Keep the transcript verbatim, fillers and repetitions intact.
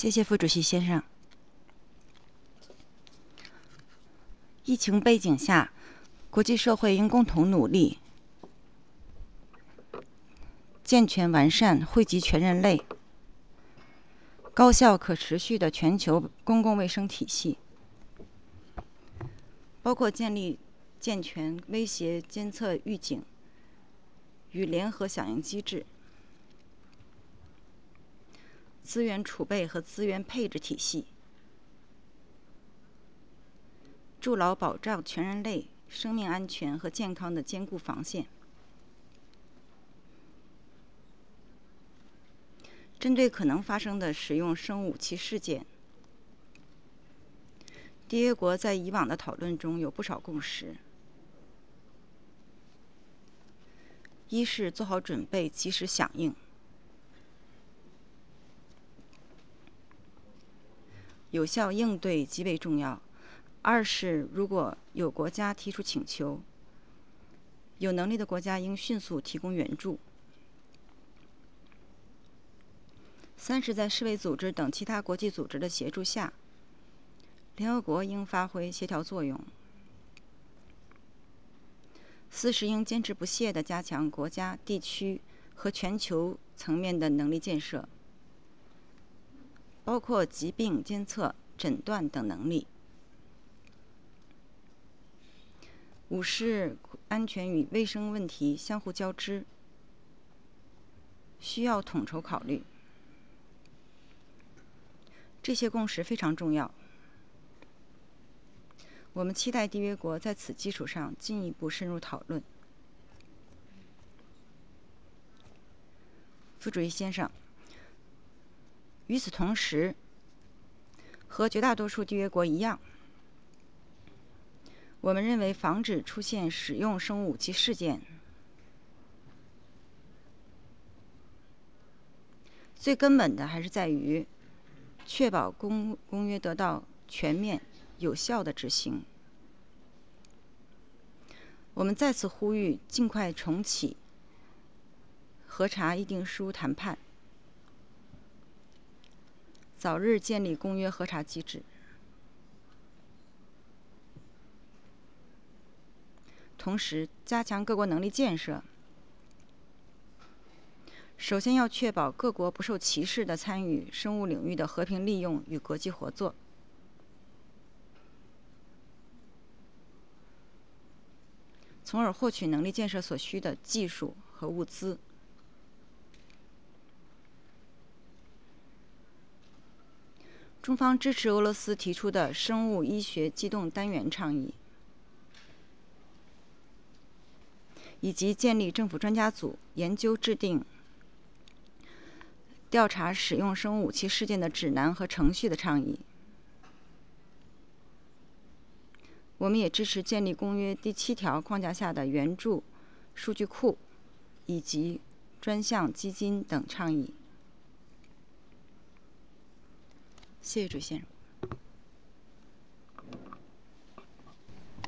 谢谢副主席先生。疫情背景下，国际社会应共同努力，健全完善、惠及全人类、高效可持续的全球公共卫生体系，包括建立健全威胁监测预警与联合响应机制、资源储备和资源配置体系，筑牢保障全人类生命安全和健康的坚固防线。针对可能发生的使用生物武器事件，缔约国在以往的讨论中有不少共识：一是做好准备，及时响应；有效应对极为重要；二是如果有国家提出请求，有能力的国家应迅速提供援助；三是在世卫组织等其他国际组织的协助下，联合国应发挥协调作用；四是应坚持不懈地加强国家、地区和全球层面的能力建设，包括疾病监测、诊断等能力；五是安全与卫生问题相互交织，需要统筹考虑。这些共识非常重要，我们期待缔约国在此基础上进一步深入讨论。副主席先生，与此同时，和绝大多数缔约国一样，我们认为防止出现使用生物武器事件，最根本的还是在于确保公公约得到全面有效的执行。我们再次呼吁尽快重启核查议定书谈判，早日建立公约核查机制，同时加强各国能力建设。首先要确保各国不受歧视地参与生物领域的和平利用与国际合作，从而获取能力建设所需的技术和物资。中方支持俄罗斯提出的生物医学机动单元倡议，以及建立政府专家组研究制定调查使用生物武器事件的指南和程序的倡议。我们也支持建立公约第七条框架下的援助数据库以及专项基金等倡议。谢谢主席先生。